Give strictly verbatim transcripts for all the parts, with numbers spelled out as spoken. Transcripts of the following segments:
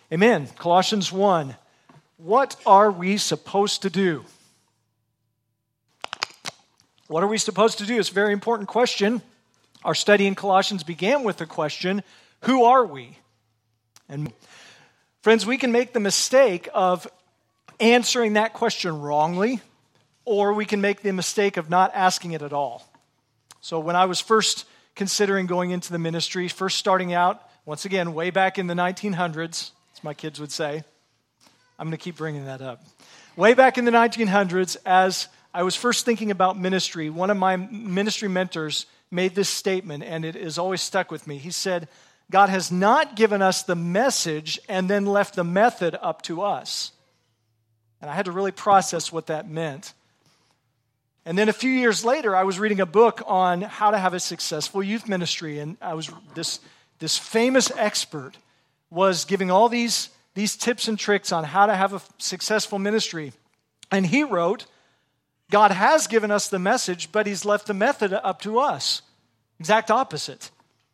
Amen. Colossians one. What are we supposed to do? What are we supposed to do? It's a very important question. Our study in Colossians began with the question, who are we? And friends, we can make the mistake of answering that question wrongly, or we can make the mistake of not asking it at all. So when I was first considering going into the ministry, first starting out, once again, way back in the nineteen hundreds, as my kids would say, I'm going to keep bringing that up. Way back in the nineteen hundreds, as I was first thinking about ministry, one of my ministry mentors made this statement, and it has always stuck with me. He said, God has not given us the message and then left the method up to us. And I had to really process what that meant. And then a few years later, I was reading a book on how to have a successful youth ministry, and I was this, this famous expert was giving all these, these tips and tricks on how to have a successful ministry. And he wrote, God has given us the message, but he's left the method up to us. Exact opposite.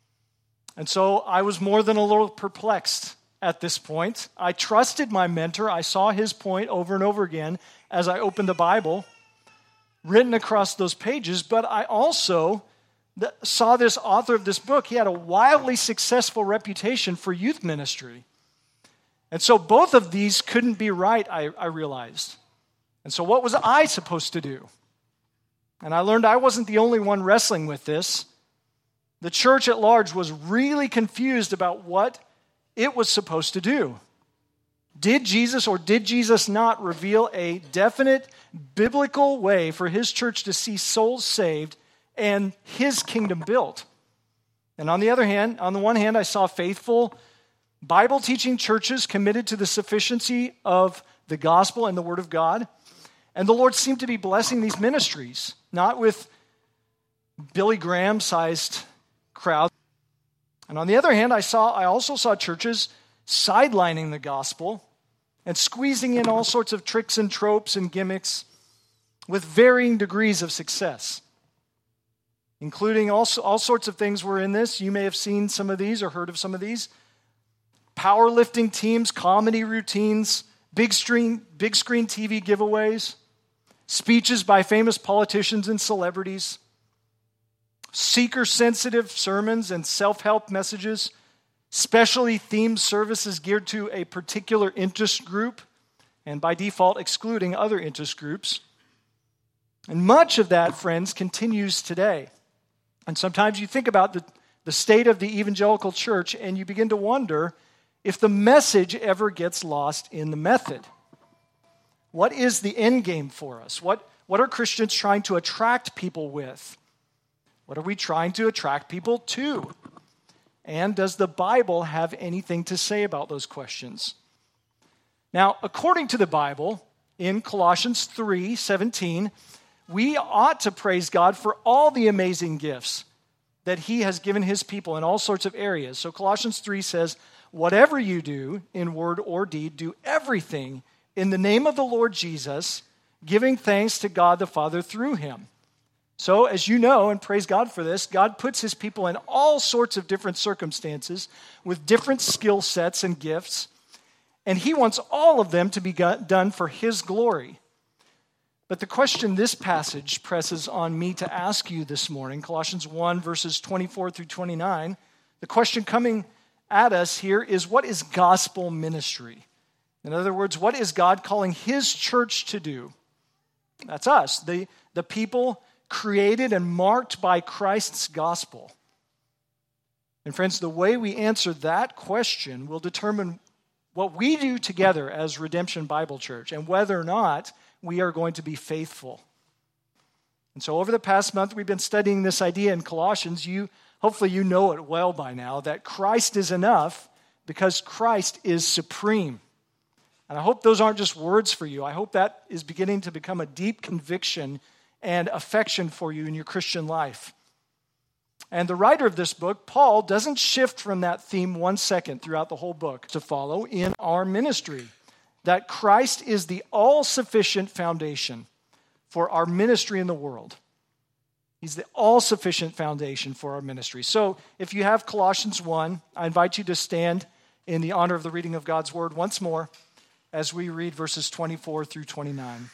And so I was more than a little perplexed at this point. I trusted my mentor. I saw his point over and over again as I opened the Bible, written across those pages, but I also saw this author of this book. He had a wildly successful reputation for youth ministry. And so both of these couldn't be right, I, I realized. And so what was I supposed to do? And I learned I wasn't the only one wrestling with this. The church at large was really confused about what it was supposed to do. Did Jesus or did Jesus not reveal a definite biblical way for his church to see souls saved and his kingdom built? And on the other hand, on the one hand, I saw faithful Bible-teaching churches committed to the sufficiency of the gospel and the word of God. And the Lord seemed to be blessing these ministries, not with Billy Graham-sized crowds. And on the other hand, I saw I also saw churches sidelining the gospel and squeezing in all sorts of tricks and tropes and gimmicks with varying degrees of success, including all, all sorts of things were in this. You may have seen some of these or heard of some of these. Powerlifting teams, comedy routines, big screen, big screen T V giveaways, speeches by famous politicians and celebrities, seeker-sensitive sermons and self-help messages, specially themed services geared to a particular interest group, and by default excluding other interest groups. And much of that, friends, continues today. And sometimes you think about the, the state of the evangelical church and you begin to wonder if the message ever gets lost in the method. What is the end game for us? What, what are Christians trying to attract people with? What are we trying to attract people to? And does the Bible have anything to say about those questions? Now, according to the Bible, in Colossians three seventeen, we ought to praise God for all the amazing gifts that he has given his people in all sorts of areas. So Colossians three says, whatever you do in word or deed, do everything in the name of the Lord Jesus, giving thanks to God the Father through him. So, as you know, and praise God for this, God puts his people in all sorts of different circumstances with different skill sets and gifts, and he wants all of them to be done for his glory. But the question this passage presses on me to ask you this morning, Colossians one, verses twenty-four through twenty-nine, the question coming at us here is, what is gospel ministry? In other words, what is God calling his church to do? That's us, the, the people created and marked by Christ's gospel. And friends, the way we answer that question will determine what we do together as Redemption Bible Church and whether or not we are going to be faithful. And so over the past month, we've been studying this idea in Colossians. You, hopefully you know it well by now, that Christ is enough because Christ is supreme. And I hope those aren't just words for you. I hope that is beginning to become a deep conviction and affection for you in your Christian life. And the writer of this book, Paul, doesn't shift from that theme one second throughout the whole book to follow in our ministry. That Christ is the all-sufficient foundation for our ministry in the world. He's the all-sufficient foundation for our ministry. So if you have Colossians one, I invite you to stand in the honor of the reading of God's word once more as we read verses twenty-four through twenty-nine.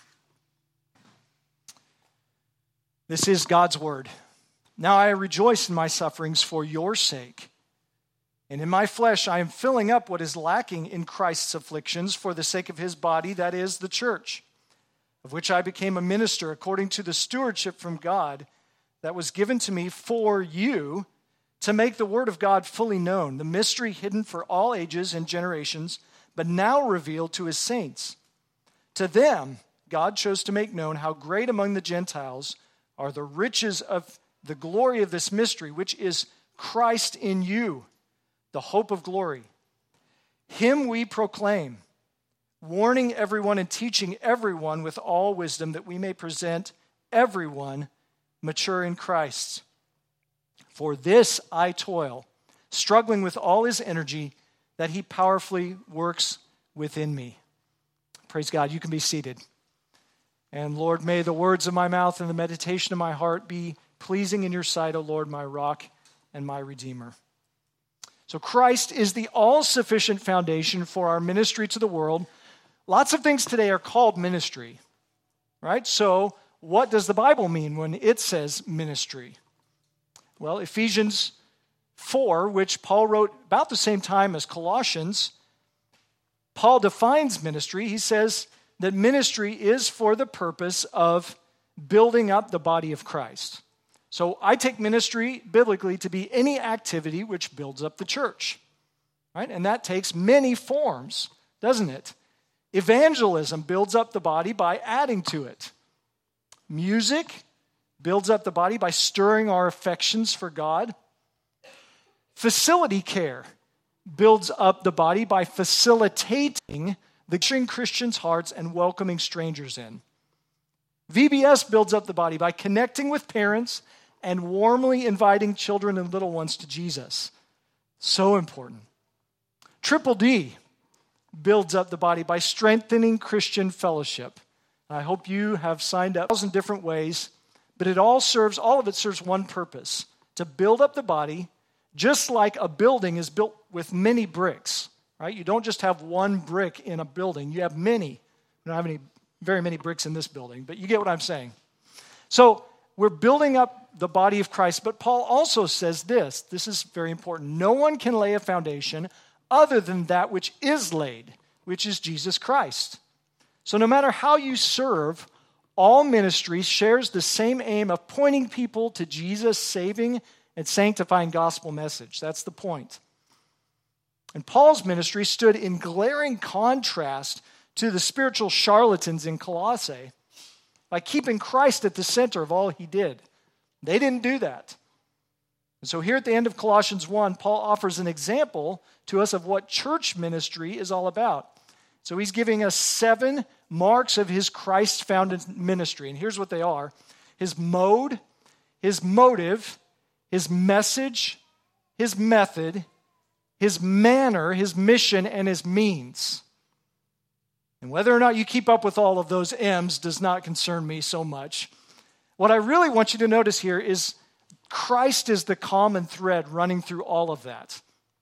This is God's word. Now I rejoice in my sufferings for your sake. And in my flesh I am filling up what is lacking in Christ's afflictions for the sake of his body, that is, the church, of which I became a minister according to the stewardship from God that was given to me for you, to make the word of God fully known, the mystery hidden for all ages and generations, but now revealed to his saints. To them, God chose to make known how great among the Gentiles are the riches of the glory of this mystery, which is Christ in you, the hope of glory. Him we proclaim, warning everyone and teaching everyone with all wisdom, that we may present everyone mature in Christ. For this I toil, struggling with all his energy that he powerfully works within me. Praise God. You can be seated. And Lord, may the words of my mouth and the meditation of my heart be pleasing in your sight, O Lord, my rock and my redeemer. So Christ is the all-sufficient foundation for our ministry to the world. Lots of things today are called ministry, right? So what does the Bible mean when it says ministry? Well, Ephesians four, which Paul wrote about the same time as Colossians, Paul defines ministry. He says that ministry is for the purpose of building up the body of Christ. So I take ministry biblically to be any activity which builds up the church, right? And that takes many forms, doesn't it? Evangelism builds up the body by adding to it. Music builds up the body by stirring our affections for God. Facility care builds up the body by facilitating the Christians' hearts and welcoming strangers in. V B S builds up the body by connecting with parents and warmly inviting children and little ones to Jesus. So important. Triple D builds up the body by strengthening Christian fellowship. I hope you have signed up in different ways, but it all serves, all of it serves one purpose: to build up the body, just like a building is built with many bricks, right? You don't just have one brick in a building, you have many. We don't have any, very many bricks in this building, but you get what I'm saying. So we're building up the body of Christ, but Paul also says this, this is very important: no one can lay a foundation other than that which is laid, which is Jesus Christ. So no matter how you serve, all ministry shares the same aim of pointing people to Jesus' saving and sanctifying gospel message. That's the point. And Paul's ministry stood in glaring contrast to the spiritual charlatans in Colossae by keeping Christ at the center of all he did. They didn't do that. And so here at the end of Colossians one, Paul offers an example to us of what church ministry is all about. So he's giving us seven marks of his Christ-founded ministry. And here's what they are: his mode, his motive, his message, his method, his manner, his mission, and his means. And whether or not you keep up with all of those M's does not concern me so much. What I really want you to notice here is Christ is the common thread running through all of that.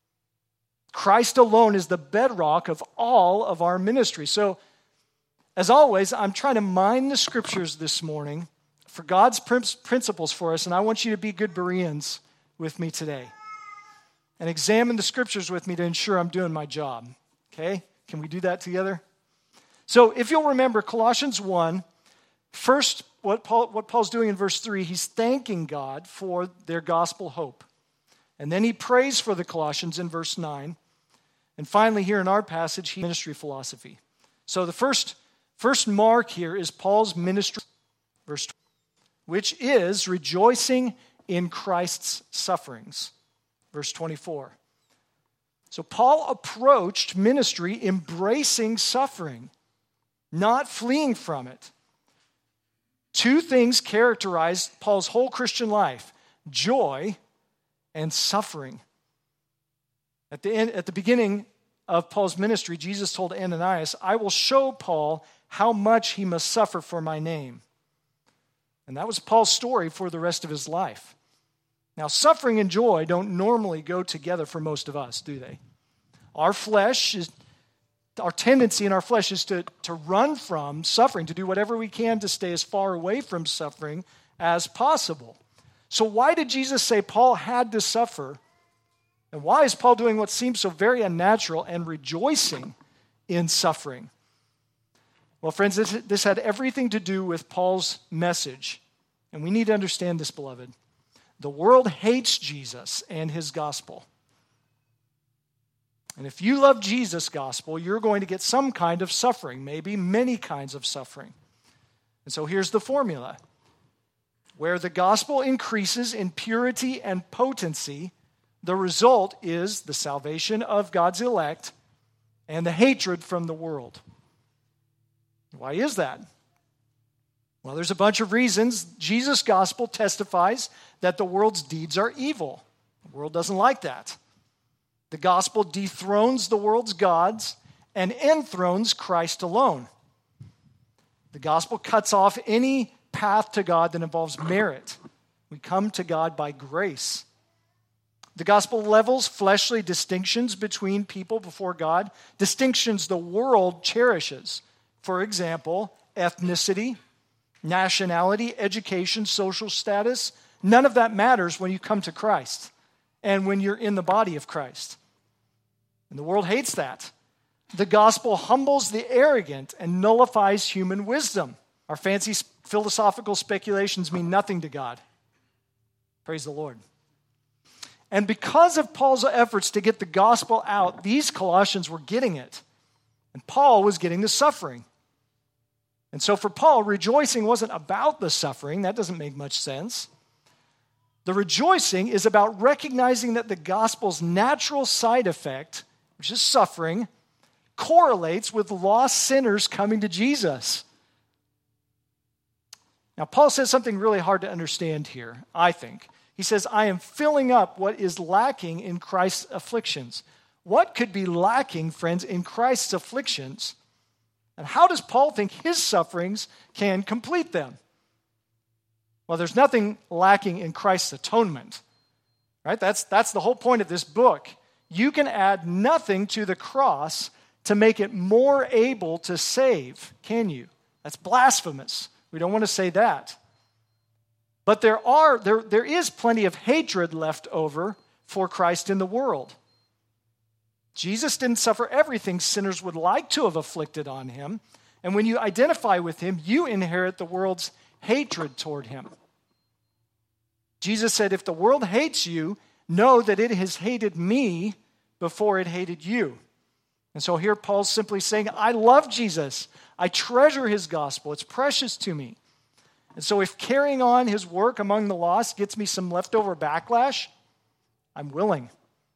Christ alone is the bedrock of all of our ministry. So, as always, I'm trying to mine the scriptures this morning for God's principles for us, and I want you to be good Bereans with me today and examine the scriptures with me to ensure I'm doing my job. Okay? Can we do that together? So, if you'll remember Colossians one, first, what Paul, what Paul's doing in verse three, he's thanking God for their gospel hope. And then he prays for the Colossians in verse nine. And finally, here in our passage, he ministry philosophy. So the first, first mark here is Paul's ministry, verse twenty, which is rejoicing in Christ's sufferings, verse twenty-four. So Paul approached ministry embracing suffering, not fleeing from it. Two things characterize Paul's whole Christian life: joy and suffering. At the end, at the beginning of Paul's ministry, Jesus told Ananias, "I will show Paul how much he must suffer for my name." And that was Paul's story for the rest of his life. Now, suffering and joy don't normally go together for most of us, do they? Our flesh is, our tendency in our flesh is to, to run from suffering, to do whatever we can to stay as far away from suffering as possible. So why did Jesus say Paul had to suffer? And why is Paul doing what seems so very unnatural and rejoicing in suffering? Well, friends, this, this had everything to do with Paul's message. And we need to understand this, beloved. The world hates Jesus and his gospel. And if you love Jesus' gospel, you're going to get some kind of suffering, maybe many kinds of suffering. And so here's the formula. Where the gospel increases in purity and potency, the result is the salvation of God's elect and the hatred from the world. Why is that? Well, there's a bunch of reasons. Jesus' gospel testifies that the world's deeds are evil. The world doesn't like that. The gospel dethrones the world's gods and enthrones Christ alone. The gospel cuts off any path to God that involves merit. We come to God by grace. The gospel levels fleshly distinctions between people before God, distinctions the world cherishes. For example, ethnicity, nationality, education, social status. None of that matters when you come to Christ and when you're in the body of Christ. And the world hates that. The gospel humbles the arrogant and nullifies human wisdom. Our fancy philosophical speculations mean nothing to God. Praise the Lord. And because of Paul's efforts to get the gospel out, these Colossians were getting it. And Paul was getting the suffering. And so for Paul, rejoicing wasn't about the suffering. That doesn't make much sense. The rejoicing is about recognizing that the gospel's natural side effect, which is suffering, correlates with lost sinners coming to Jesus. Now, Paul says something really hard to understand here, I think. He says, I am filling up what is lacking in Christ's afflictions. What could be lacking, friends, in Christ's afflictions? And how does Paul think his sufferings can complete them? Well, there's nothing lacking in Christ's atonement, right? That's, that's the whole point of this book. You can add nothing to the cross to make it more able to save, can you? That's blasphemous. We don't want to say that. But there are there, there is plenty of hatred left over for Christ in the world. Jesus didn't suffer everything sinners would like to have afflicted on him. And when you identify with him, you inherit the world's hatred toward him. Jesus said, if the world hates you, know that it has hated me before it hated you. And so here Paul's simply saying, I love Jesus. I treasure his gospel. It's precious to me. And so if carrying on his work among the lost gets me some leftover backlash, I'm willing.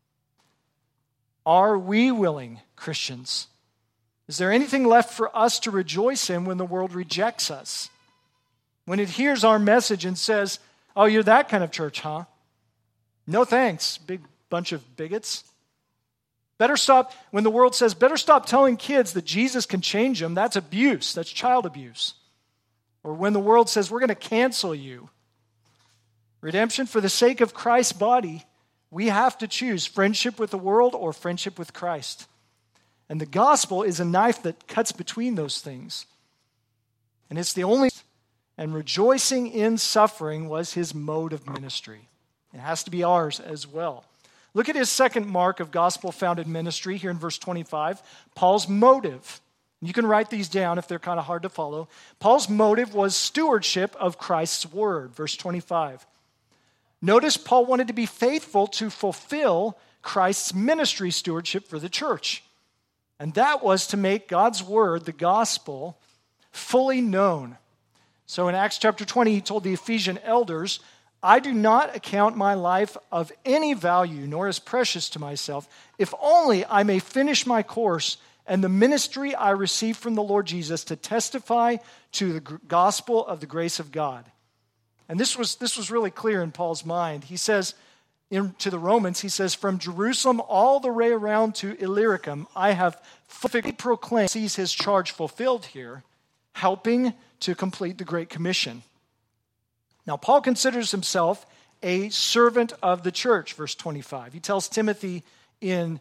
Are we willing, Christians? Is there anything left for us to rejoice in when the world rejects us? When it hears our message and says, oh, you're that kind of church, huh? No thanks, big bunch of bigots. Better stop, when the world says, better stop telling kids that Jesus can change them, that's abuse, that's child abuse. Or when the world says, we're going to cancel you. Redemption, for the sake of Christ's body, we have to choose friendship with the world or friendship with Christ. And the gospel is a knife that cuts between those things. And it's the only, and rejoicing in suffering was his mode of ministry. It has to be ours as well. Look at his second mark of gospel-founded ministry here in verse twenty-five, Paul's motive. You can write these down if they're kind of hard to follow. Paul's motive was stewardship of Christ's word, verse twenty-five. Notice Paul wanted to be faithful to fulfill Christ's ministry stewardship for the church. And that was to make God's word, the gospel, fully known. So in Acts chapter twenty, he told the Ephesian elders, I do not account my life of any value, nor as precious to myself, if only I may finish my course and the ministry I received from the Lord Jesus to testify to the gospel of the grace of God. And this was, this was really clear in Paul's mind. He says, in, to the Romans, he says, from Jerusalem all the way around to Illyricum, I have fully proclaimed, sees his charge fulfilled here, helping to complete the Great Commission. Now, Paul considers himself a servant of the church, verse twenty-five. He tells Timothy in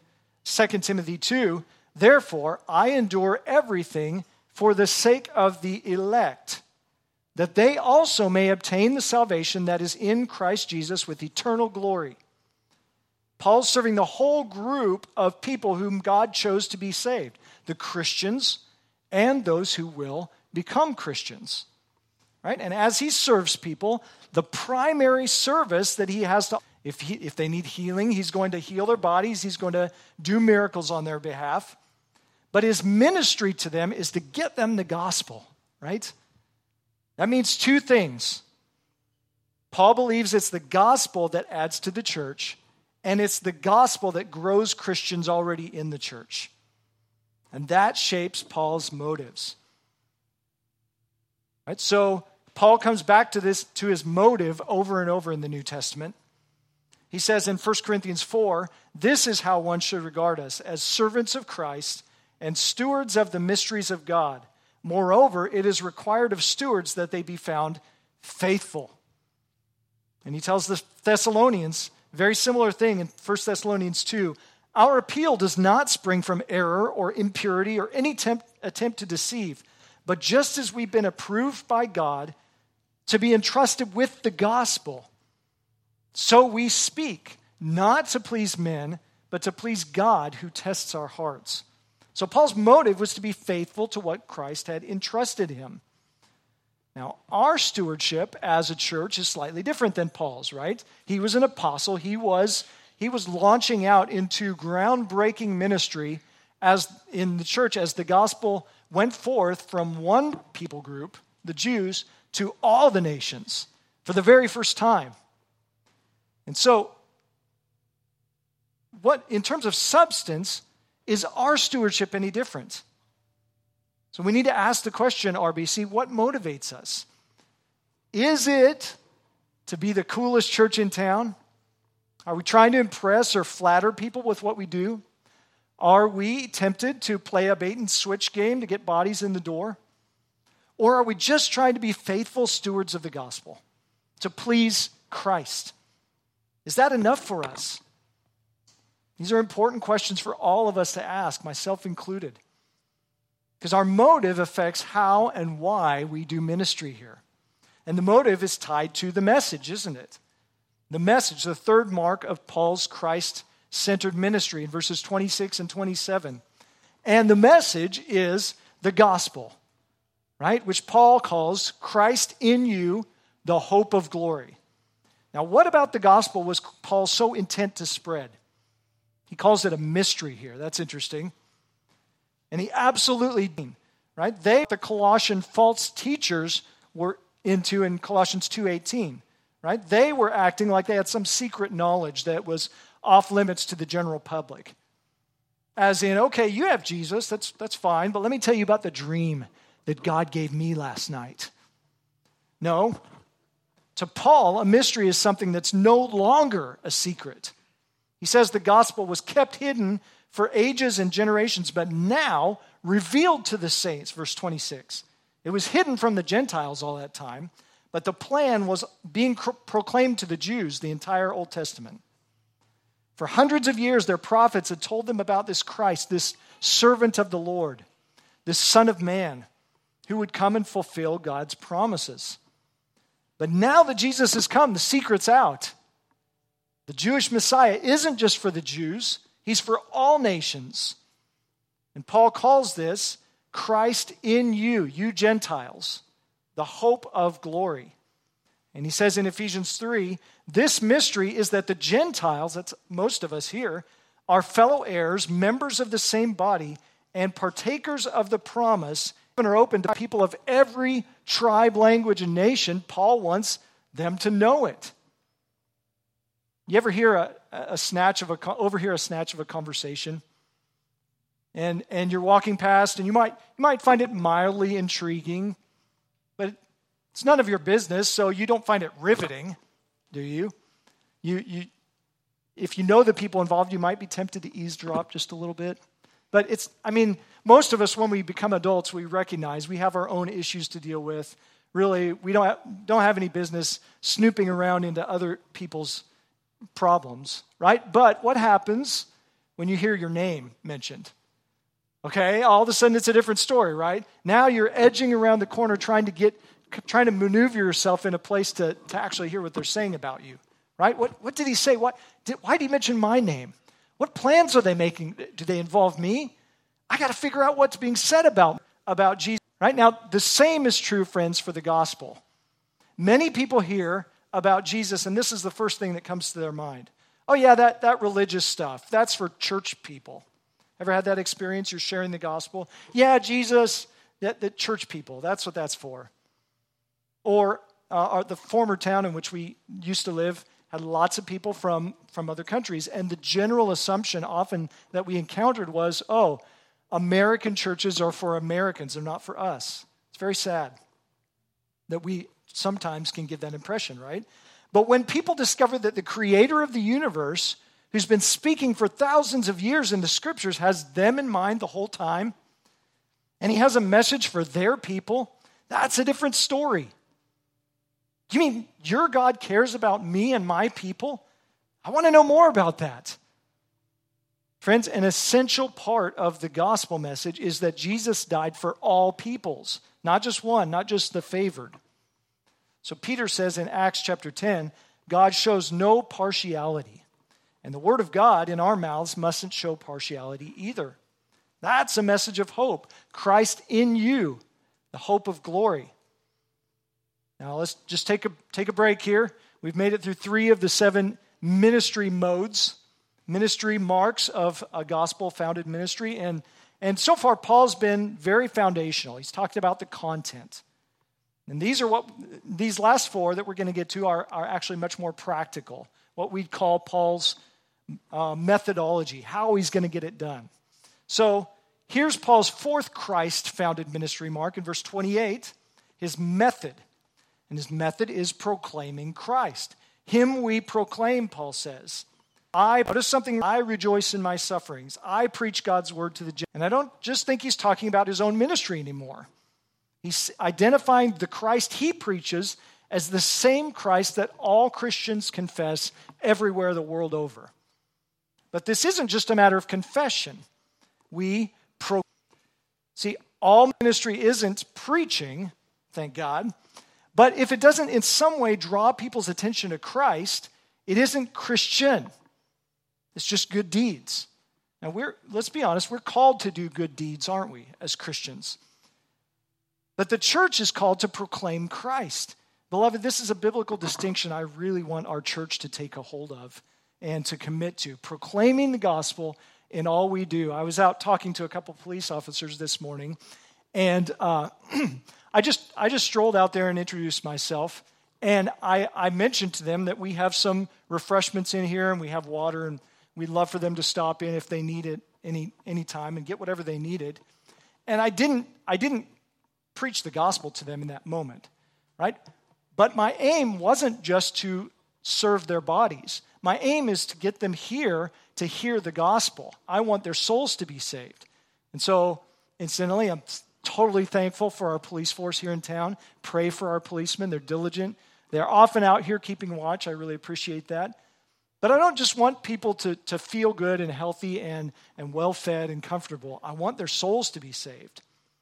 Second Timothy two, therefore I endure everything for the sake of the elect, that they also may obtain the salvation that is in Christ Jesus with eternal glory. Paul's serving the whole group of people whom God chose to be saved, the Christians and those who will become Christians. Right? And as he serves people, the primary service that he has to, if, he, if they need healing, he's going to heal their bodies, he's going to do miracles on their behalf. But his ministry to them is to get them the gospel, right? That means two things. Paul believes it's the gospel that adds to the church, and it's the gospel that grows Christians already in the church. And that shapes Paul's motives. Right? So Paul comes back to this, to his motive over and over in the New Testament. He says in First Corinthians four, this is how one should regard us, as servants of Christ and stewards of the mysteries of God. Moreover, it is required of stewards that they be found faithful. And he tells the Thessalonians, very similar thing in First Thessalonians two, our appeal does not spring from error or impurity or any attempt, attempt to deceive, but just as we've been approved by God to be entrusted with the gospel, so we speak, not to please men, but to please God who tests our hearts. So Paul's motive was to be faithful to what Christ had entrusted him. Now, our stewardship as a church is slightly different than Paul's, right? He was an apostle. He was, he was launching out into groundbreaking ministry as in the church as the gospel went forth from one people group, the Jews, to all the nations for the very first time. And so, what in terms of substance, is our stewardship any different? So we need to ask the question, R B C, what motivates us? Is it to be the coolest church in town? Are we trying to impress or flatter people with what we do? Are we tempted to play a bait and switch game to get bodies in the door? Or are we just trying to be faithful stewards of the gospel, to please Christ? Is that enough for us? These are important questions for all of us to ask, myself included. Because our motive affects how and why we do ministry here. And the motive is tied to the message, isn't it? The message, the third mark of Paul's Christ-centered ministry in verses twenty-six and twenty-seven. And the message is the gospel, right? Which Paul calls Christ in you, the hope of glory. Now, what about the gospel was Paul so intent to spread? He calls it a mystery here. That's interesting. And he absolutely, right? They, the Colossian false teachers, were into in Colossians two eighteen, right? They were acting like they had some secret knowledge that was off limits to the general public. As in, okay, you have Jesus, that's, that's fine, but let me tell you about the dream that God gave me last night. No. To Paul, a mystery is something that's no longer a secret. He says the gospel was kept hidden for ages and generations, but now revealed to the saints, verse twenty-six. It was hidden from the Gentiles all that time, but the plan was being proclaimed to the Jews, the entire Old Testament. For hundreds of years, their prophets had told them about this Christ, this servant of the Lord, this Son of Man, who would come and fulfill God's promises. But now that Jesus has come, the secret's out. The Jewish Messiah isn't just for the Jews, he's for all nations. And Paul calls this Christ in you, you Gentiles, the hope of glory. And he says in Ephesians three, this mystery is that the Gentiles, that's most of us here, are fellow heirs, members of the same body, and partakers of the promise, and are open to people of every tribe, language, and nation. Paul wants them to know it. You ever hear a, a snatch of a overhear a snatch of a conversation, and and you're walking past, and you might you might find it mildly intriguing, but it's none of your business, so you don't find it riveting, do you? You you if you know the people involved, you might be tempted to eavesdrop just a little bit, but it's I mean most of us when we become adults, we recognize we have our own issues to deal with. Really, we don't have, don't have any business snooping around into other people's problems, right? But what happens when you hear your name mentioned. Okay, all of a sudden it's a different story, right? Now you're edging around the corner trying to get, trying to maneuver yourself in a place to, to actually hear what they're saying about you, right? What, what did he say? What, did, why did he mention my name? What plans are they making? Do they involve me? I got to figure out what's being said about, about Jesus. Right now, the same is true, friends, for the gospel. Many people hear about Jesus, and this is the first thing that comes to their mind. Oh yeah, that, that religious stuff, that's for church people. Ever had that experience? You're sharing the gospel. Yeah, Jesus, that, that church people, that's what that's for. Or uh, the former town in which we used to live had lots of people from, from other countries, and the general assumption often that we encountered was, oh, American churches are for Americans, they're not for us. It's very sad that we sometimes can give that impression, right? But when people discover that the creator of the universe, who's been speaking for thousands of years in the scriptures, has them in mind the whole time, and he has a message for their people, that's a different story. You mean your God cares about me and my people? I want to know more about that. Friends, an essential part of the gospel message is that Jesus died for all peoples, not just one, not just the favored. So Peter says in Acts chapter ten, God shows no partiality. And the word of God in our mouths mustn't show partiality either. That's a message of hope. Christ in you, the hope of glory. Now let's just take a, take a break here. We've made it through three of the seven ministry modes, ministry marks of a gospel-founded ministry. And, and so far, Paul's been very foundational. He's talked about the content. And these are what these last four that we're going to get to are, are actually much more practical, what we'd call Paul's uh, methodology, how he's going to get it done. So here's Paul's fourth Christ-founded ministry mark in verse twenty-eight, his method. And his method is proclaiming Christ. Him we proclaim, Paul says. I, notice something, I rejoice in my sufferings. I preach God's word to the Gentiles. And I don't just think he's talking about his own ministry anymore. He's identifying the Christ he preaches as the same Christ that all Christians confess everywhere the world over. But this isn't just a matter of confession. We pro. See, all ministry isn't preaching, thank God. But if it doesn't in some way draw people's attention to Christ, it isn't Christian. It's just good deeds. Now, we're let's be honest, we're called to do good deeds, aren't we, as Christians? But the church is called to proclaim Christ. Beloved, this is a biblical distinction I really want our church to take a hold of and to commit to. Proclaiming the gospel in all we do. I was out talking to a couple police officers this morning, and uh, I just I just strolled out there and introduced myself. And I, I mentioned to them that we have some refreshments in here, and we have water, and we'd love for them to stop in if they need it any any time and get whatever they needed. And I didn't I didn't preach the gospel to them in that moment, right? But my aim wasn't just to serve their bodies. My aim is to get them here to hear the gospel. I want their souls to be saved. And so, incidentally, I'm totally thankful for our police force here in town. Pray for our policemen. They're diligent. They're often out here keeping watch. I really appreciate that. But I don't just want people to, to feel good and healthy and, and well-fed and comfortable. I want their souls to be saved.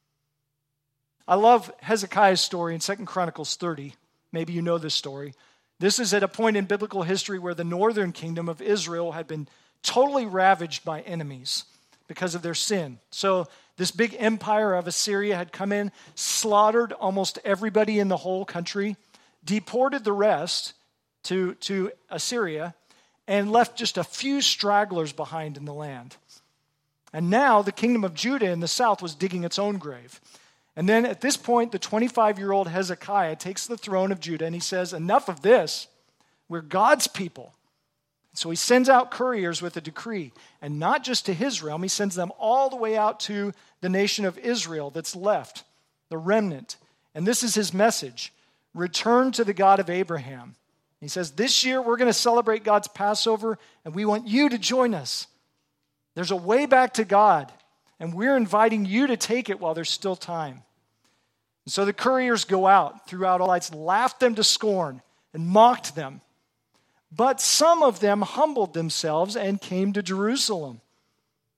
I love Hezekiah's story in Second Chronicles thirty. Maybe you know this story. This is at a point in biblical history where the northern kingdom of Israel had been totally ravaged by enemies because of their sin. So this big empire of Assyria had come in, slaughtered almost everybody in the whole country, deported the rest to, to Assyria, and left just a few stragglers behind in the land. And now the kingdom of Judah in the south was digging its own grave. And then at this point, the twenty-five-year-old Hezekiah takes the throne of Judah and he says, enough of this. We're God's people. So he sends out couriers with a decree. And not just to his realm, he sends them all the way out to the nation of Israel that's left, the remnant. And this is his message. Return to the God of Abraham. He says, this year we're going to celebrate God's Passover, and we want you to join us. There's a way back to God. And we're inviting you to take it while there's still time. And so the couriers go out throughout all lights, laughed them to scorn and mocked them. But some of them humbled themselves and came to Jerusalem.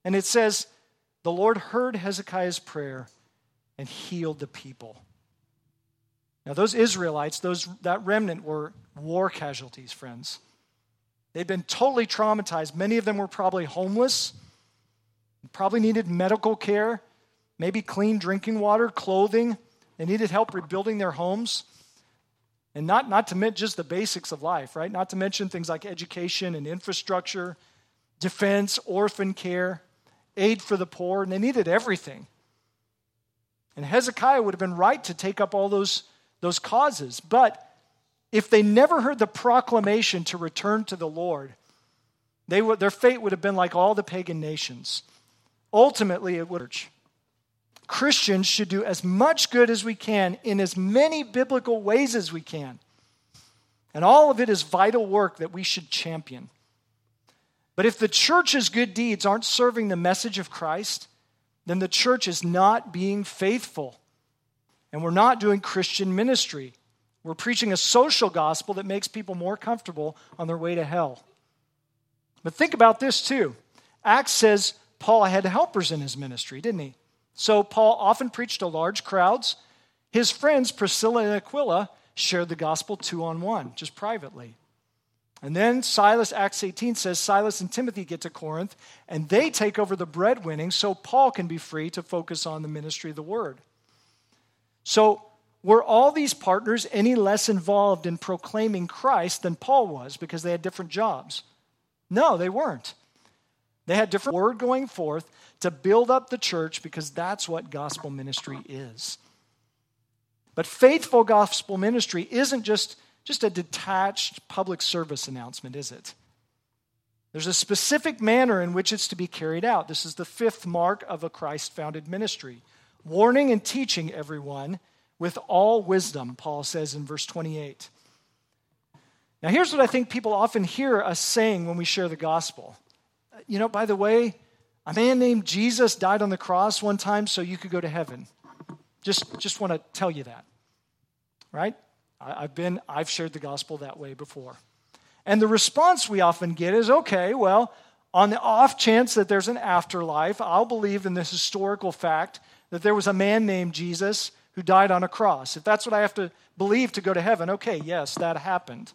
And it says, the Lord heard Hezekiah's prayer and healed the people. Now those Israelites, those that remnant were war casualties, friends. They'd been totally traumatized. Many of them were probably homeless, probably needed medical care, maybe clean drinking water, clothing. They needed help rebuilding their homes. And not, not to mention just the basics of life, right? Not to mention things like education and infrastructure, defense, orphan care, aid for the poor, and they needed everything. And Hezekiah would have been right to take up all those, those causes. But if they never heard the proclamation to return to the Lord, they would, their fate would have been like all the pagan nations. Ultimately, it would. Christians should do as much good as we can in as many biblical ways as we can. And all of it is vital work that we should champion. But if the church's good deeds aren't serving the message of Christ, then the church is not being faithful. And we're not doing Christian ministry. We're preaching a social gospel that makes people more comfortable on their way to hell. But think about this too. Acts says Paul had helpers in his ministry, didn't he? So Paul often preached to large crowds. His friends, Priscilla and Aquila, shared the gospel two on one, just privately. And then Silas, Acts eighteen says, Silas and Timothy get to Corinth, and they take over the breadwinning so Paul can be free to focus on the ministry of the word. So were all these partners any less involved in proclaiming Christ than Paul was because they had different jobs? No, they weren't. They had different word going forth to build up the church because that's what gospel ministry is. But faithful gospel ministry isn't just Just a detached public service announcement, is it? There's a specific manner in which it's to be carried out. This is the fifth mark of a Christ-founded ministry. Warning and teaching everyone with all wisdom, Paul says in verse twenty-eight. Now here's what I think people often hear us saying when we share the gospel. You know, by the way, a man named Jesus died on the cross one time so you could go to heaven. Just, just want to tell you that, right? I've been, I've shared the gospel that way before. And the response we often get is, okay, well, on the off chance that there's an afterlife, I'll believe in this historical fact that there was a man named Jesus who died on a cross. If that's what I have to believe to go to heaven, okay, yes, that happened.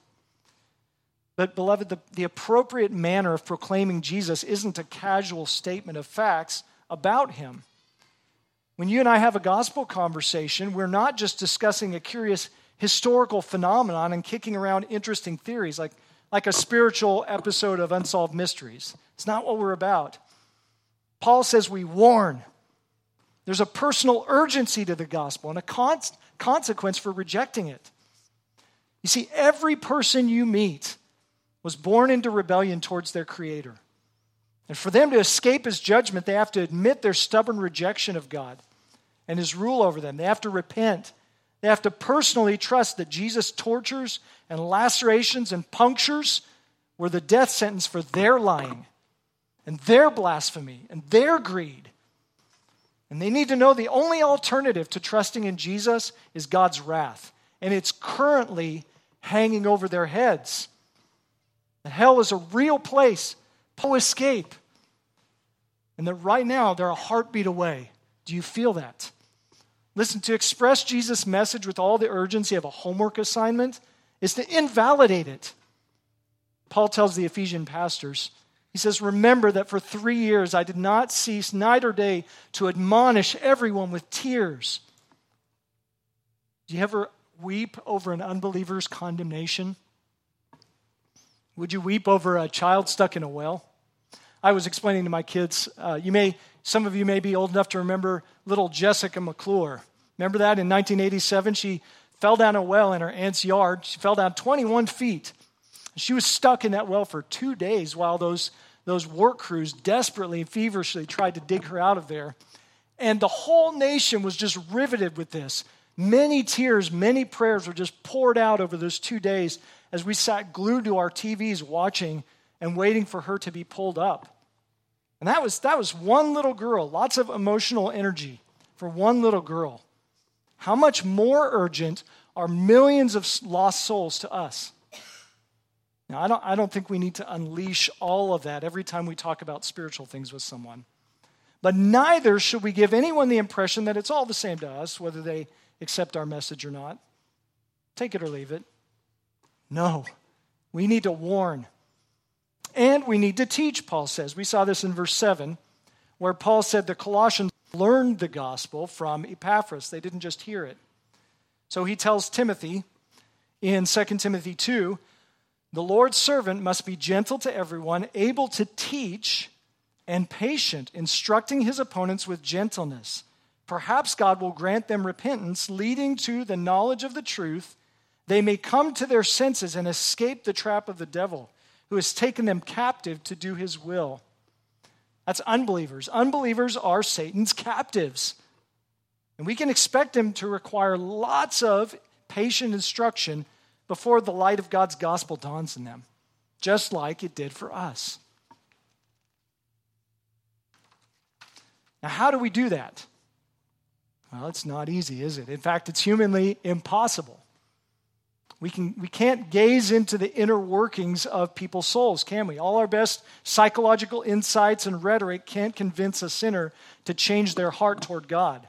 But beloved, the, the appropriate manner of proclaiming Jesus isn't a casual statement of facts about him. When you and I have a gospel conversation, we're not just discussing a curious historical phenomenon and kicking around interesting theories like, like a spiritual episode of Unsolved Mysteries. It's not what we're about. Paul says we warn. There's a personal urgency to the gospel and a con- consequence for rejecting it. You see, every person you meet was born into rebellion towards their Creator. And for them to escape His judgment, they have to admit their stubborn rejection of God and His rule over them. They have to repent. They have to personally trust that Jesus' tortures and lacerations and punctures were the death sentence for their lying and their blasphemy and their greed. And they need to know the only alternative to trusting in Jesus is God's wrath. And it's currently hanging over their heads. And hell is a real place. No escape. And that right now they're a heartbeat away. Do you feel that? Listen, to express Jesus' message with all the urgency of a homework assignment is to invalidate it. Paul tells the Ephesian pastors, he says, remember that for three years I did not cease night or day to admonish everyone with tears. Do you ever weep over an unbeliever's condemnation? Would you weep over a child stuck in a well? I was explaining to my kids, uh, you may, some of you may be old enough to remember little Jessica McClure. Remember that in nineteen eighty-seven? She fell down a well in her aunt's yard. She fell down twenty-one feet. She was stuck in that well for two days while those, those work crews desperately and feverishly tried to dig her out of there. And the whole nation was just riveted with this. Many tears, many prayers were just poured out over those two days as we sat glued to our T Vs watching and waiting for her to be pulled up. And that was, that was one little girl, lots of emotional energy for one little girl. How much more urgent are millions of lost souls to us? Now, I don't, I don't think we need to unleash all of that every time we talk about spiritual things with someone. But neither should we give anyone the impression that it's all the same to us, whether they accept our message or not. Take it or leave it. No, we need to warn. And we need to teach, Paul says. We saw this in verse seven, where Paul said the Colossians learned the gospel from Epaphras. They didn't just hear it. So he tells Timothy in Second Timothy two, the Lord's servant must be gentle to everyone, able to teach, and patient, instructing his opponents with gentleness. Perhaps God will grant them repentance, leading to the knowledge of the truth. They may come to their senses and escape the trap of the devil, who has taken them captive to do his will. That's unbelievers. Unbelievers are Satan's captives. And we can expect him to require lots of patient instruction before the light of God's gospel dawns in them, just like it did for us. Now, how do we do that? Well, it's not easy, is it? In fact, it's humanly impossible. We, can, we can't gaze into the inner workings of people's souls, can we? All our best psychological insights and rhetoric can't convince a sinner to change their heart toward God.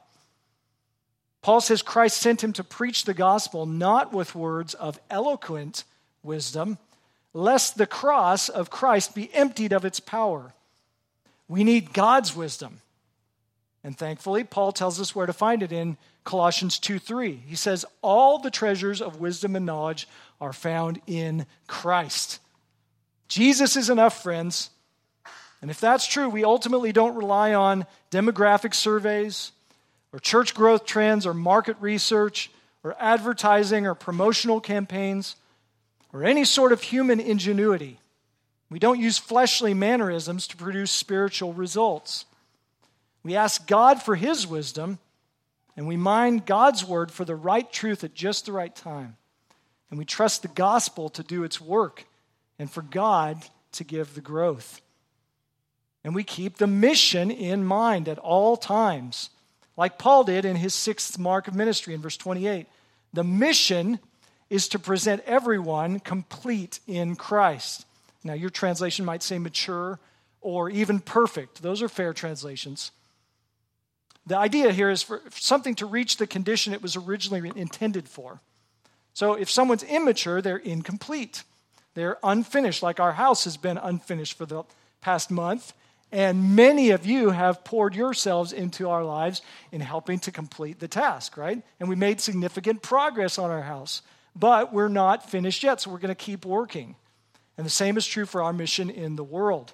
Paul says Christ sent him to preach the gospel not with words of eloquent wisdom, lest the cross of Christ be emptied of its power. We need God's wisdom. And thankfully, Paul tells us where to find it in Colossians two three. He says, all the treasures of wisdom and knowledge are found in Christ. Jesus is enough, friends. And if that's true, we ultimately don't rely on demographic surveys or church growth trends or market research or advertising or promotional campaigns or any sort of human ingenuity. We don't use fleshly mannerisms to produce spiritual results. We ask God for his wisdom, and we mine God's word for the right truth at just the right time. And we trust the gospel to do its work and for God to give the growth. And we keep the mission in mind at all times, like Paul did in his sixth mark of ministry in verse twenty-eight. The mission is to present everyone complete in Christ. Now, your translation might say mature or even perfect. Those are fair translations. The idea here is for something to reach the condition it was originally intended for. So if someone's immature, they're incomplete. They're unfinished, like our house has been unfinished for the past month. And many of you have poured yourselves into our lives in helping to complete the task, right? And we made significant progress on our house. But we're not finished yet, so we're going to keep working. And the same is true for our mission in the world.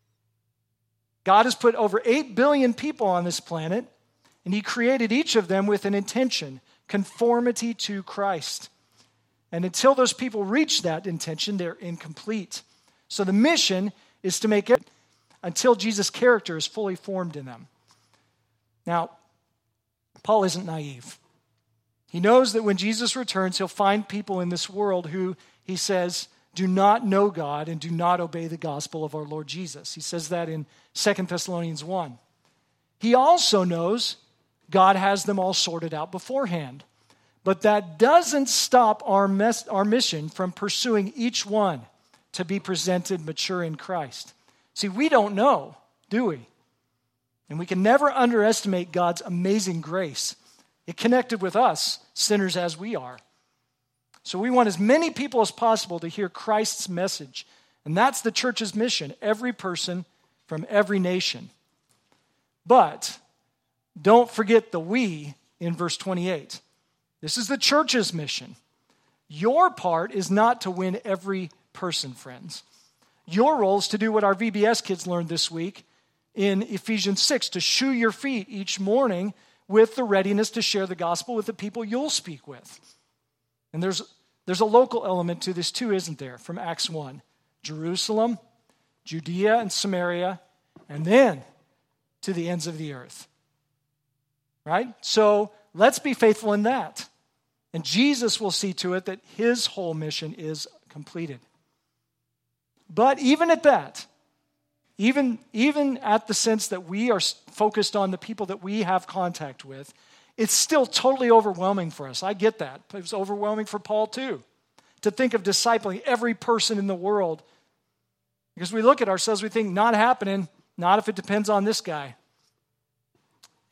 God has put over eight billion people on this planet, and he created each of them with an intention, conformity to Christ. And until those people reach that intention, they're incomplete. So the mission is to make it until Jesus' character is fully formed in them. Now, Paul isn't naive. He knows that when Jesus returns, he'll find people in this world who, he says, do not know God and do not obey the gospel of our Lord Jesus. He says that in Second Thessalonians one. He also knows God has them all sorted out beforehand. But that doesn't stop our, mes- our mission from pursuing each one to be presented mature in Christ. See, we don't know, do we? And we can never underestimate God's amazing grace. It connected with us, sinners as we are. So we want as many people as possible to hear Christ's message. And that's the church's mission, every person from every nation. But don't forget the we in verse twenty-eight. This is the church's mission. Your part is not to win every person, friends. Your role is to do what our V B S kids learned this week in Ephesians six, to shoe your feet each morning with the readiness to share the gospel with the people you'll speak with. And there's, there's a local element to this too, isn't there, from Acts one. Jerusalem, Judea and Samaria, and then to the ends of the earth. Right? So let's be faithful in that. And Jesus will see to it that his whole mission is completed. But even at that, even, even at the sense that we are focused on the people that we have contact with, it's still totally overwhelming for us. I get that. It was overwhelming for Paul too, to think of discipling every person in the world. Because we look at ourselves, we think, not happening, not if it depends on this guy.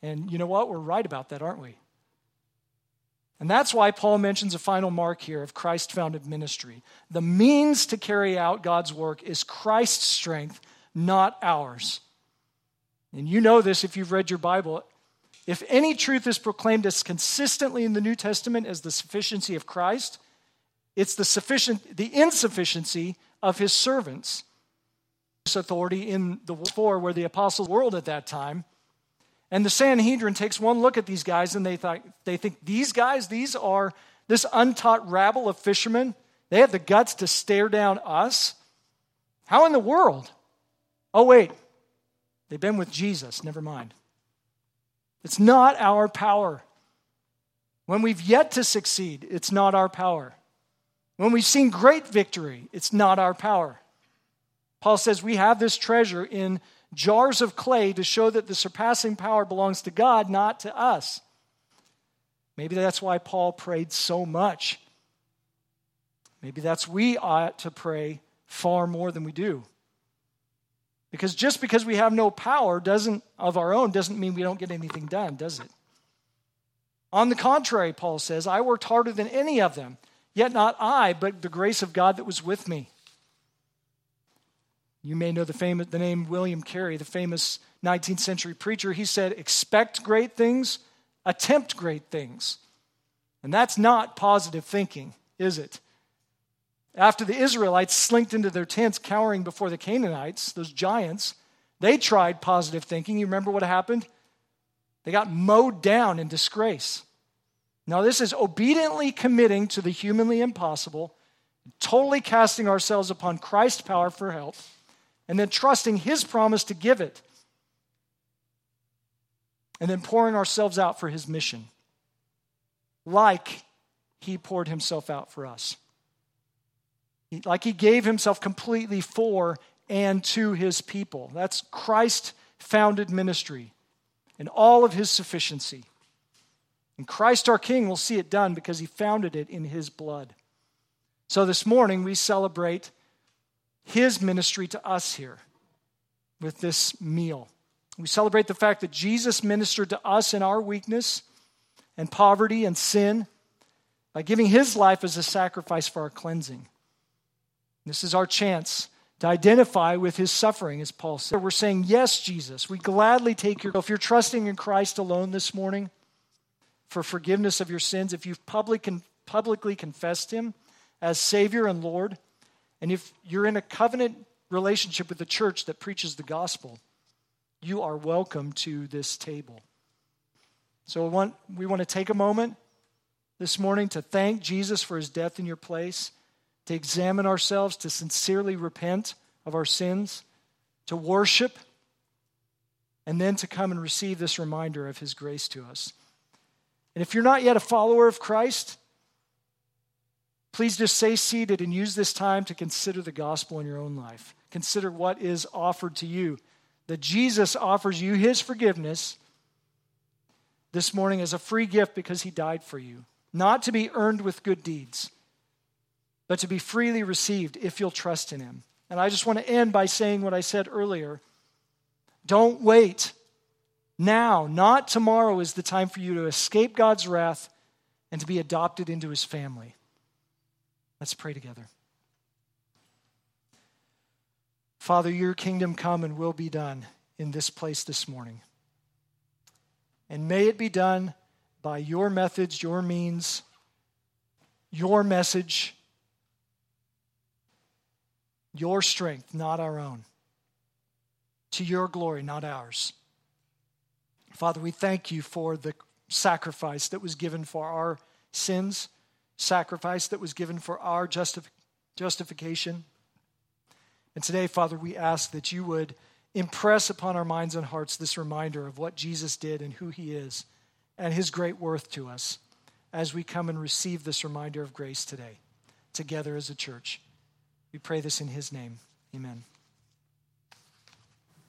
And you know what? We're right about that, aren't we? And that's why Paul mentions a final mark here of Christ-founded ministry. The means to carry out God's work is Christ's strength, not ours. And you know this if you've read your Bible. If any truth is proclaimed as consistently in the New Testament as the sufficiency of Christ, it's the sufficient, the insufficiency of his servants. This authority in the four where the apostles world at that time. And the Sanhedrin takes one look at these guys and they thought they think these guys, these are this untaught rabble of fishermen. They have the guts to stare down us. How in the world? Oh wait, they've been with Jesus. Never mind. It's not our power. When we've yet to succeed, it's not our power. When we've seen great victory, it's not our power. Paul says we have this treasure in jars of clay to show that the surpassing power belongs to God, not to us. Maybe that's why Paul prayed so much. Maybe that's we ought to pray far more than we do. Because just because we have no power doesn't of our own doesn't mean we don't get anything done, does it? On the contrary, Paul says, I worked harder than any of them, yet not I, but the grace of God that was with me. You may know the famous the name William Carey, the famous nineteenth century preacher. He said, expect great things, attempt great things. And that's not positive thinking, is it? After the Israelites slinked into their tents cowering before the Canaanites, those giants, they tried positive thinking. You remember what happened? They got mowed down in disgrace. Now this is obediently committing to the humanly impossible, totally casting ourselves upon Christ's power for help, and then trusting his promise to give it, and then pouring ourselves out for his mission, like he poured himself out for us. Like he gave himself completely for and to his people. That's Christ-founded ministry in all of his sufficiency. And Christ our King will see it done because he founded it in his blood. So this morning we celebrate his ministry to us here with this meal. We celebrate the fact that Jesus ministered to us in our weakness and poverty and sin by giving his life as a sacrifice for our cleansing. This is our chance to identify with his suffering, as Paul said. We're saying, yes, Jesus, we gladly take your... If you're trusting in Christ alone this morning for forgiveness of your sins, if you've public, publicly confessed him as Savior and Lord, and if you're in a covenant relationship with the church that preaches the gospel, you are welcome to this table. So we want, we want to take a moment this morning to thank Jesus for his death in your place, to examine ourselves, to sincerely repent of our sins, to worship, and then to come and receive this reminder of his grace to us. And if you're not yet a follower of Christ, please just stay seated and use this time to consider the gospel in your own life. Consider what is offered to you. That Jesus offers you his forgiveness this morning as a free gift because he died for you. Not to be earned with good deeds, but to be freely received if you'll trust in him. And I just want to end by saying what I said earlier. Don't wait. Now, not tomorrow, is the time for you to escape God's wrath and to be adopted into his family. Let's pray together. Father, your kingdom come and will be done in this place this morning. And may it be done by your methods, your means, your message, your strength, not our own. To your glory, not ours. Father, we thank you for the sacrifice that was given for our sins, sacrifice that was given for our justif- justification. And today, Father, we ask that you would impress upon our minds and hearts this reminder of what Jesus did and who he is and his great worth to us as we come and receive this reminder of grace today, together as a church. We pray this in his name. Amen.